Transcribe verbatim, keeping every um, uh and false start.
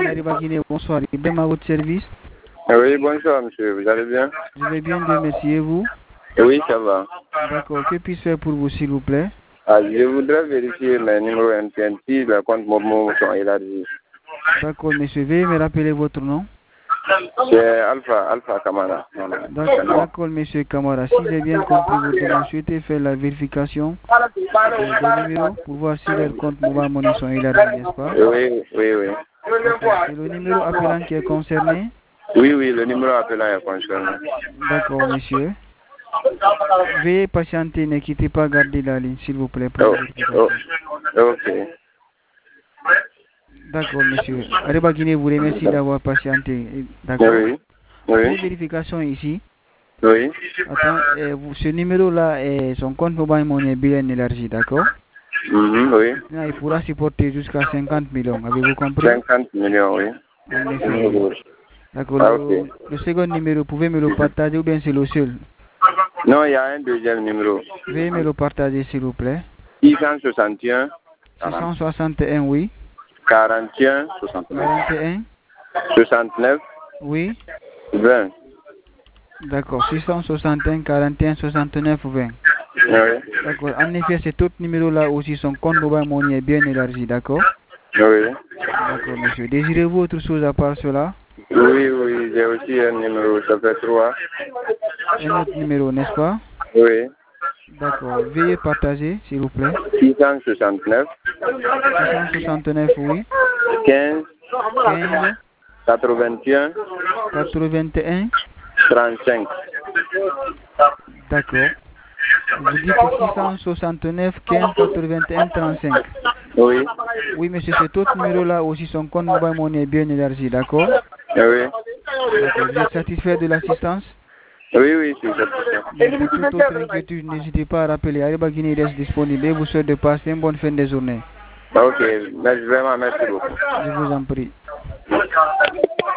Ariba Guinée, bonsoir. Ibrahim à votre service. Oui, bonsoir monsieur, vous allez bien? Je vais bien, Dieu merci, et vous? Oui, ça va. D'accord, que puis-je faire pour vous s'il vous plaît? Ah, je voudrais vérifier mes numéros M T N si les comptes Momo sont élargis. D'accord, monsieur, veuillez me rappeler votre nom. C'est Alpha, Alpha Kamara. D'accord, monsieur Kamara. Si j'ai bien compris votre demande, souhaitez faire la vérification des numéros pour voir si leurs comptes Mobile Money sont élargis, n'est-ce pas? Oui, oui, oui. C'est le numéro appelant qui est concerné? Oui, oui, le numéro appelant est concerné. D'accord, monsieur. Veuillez patienter, ne quittez pas, gardez la ligne, s'il vous plaît, pour Oh, la vérification. oh, ok. D'accord, monsieur. Ariba Guinée vous remercie d'avoir patienté. D'accord. Oui, Après oui, vérification ici, oui. attends, euh, vous, ce numéro-là, est son compte Mobile Money est bien élargi, d'accord? Mhm, oui. Maintenant, il pourra supporter jusqu'à cinquante millions. Avez-vous compris? cinquante millions, oui. En effet, oui. D'accord. Ah, Le, ok. le second numéro, pouvez me le partager ou bien c'est le seul? Non, il y a un deuxième numéro. Veuillez me le partager, s'il vous plaît. six cent soixante et un. six cent soixante et un, oui. quarante et un, soixante-neuf. quarante et un, soixante-neuf, oui. vingt. D'accord. six cent soixante et un, quarante et un, soixante-neuf, vingt. Oui. D'accord. En effet, cet autre numéro-là aussi, son compte Mobile Money est bien élargi, d'accord? Oui. D'accord, monsieur. Désirez-vous autre chose à part cela? Oui, oui, j'ai aussi un numéro, ça fait trois. Un autre numéro, n'est-ce pas? Oui. D'accord. Veuillez partager, s'il vous plaît. six cent soixante-neuf. six cent soixante-neuf, oui. quinze. quinze. quatre-vingt-un. quatre-vingt-un. trente-cinq. D'accord. Vous dites six cent soixante-neuf, quinze, quatre-vingt-un, trente-cinq. Oui. Oui, monsieur, cet autre numéro-là aussi, son compte Mobile Money est bien élargi, d'accord? Oui. D'accord. Vous êtes satisfait de l'assistance? Oui, oui, c'est ça. Pour toute autre inquiétude, n'hésitez pas à rappeler. Ariba Guinée reste disponible et vous souhaite de passer une bonne fin de journée. Ok, merci, vraiment, merci beaucoup. Je vous en prie.